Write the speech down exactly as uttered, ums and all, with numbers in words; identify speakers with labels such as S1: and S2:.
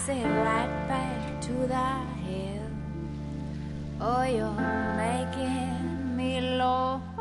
S1: say right back to the hill. Oh, you're making me low.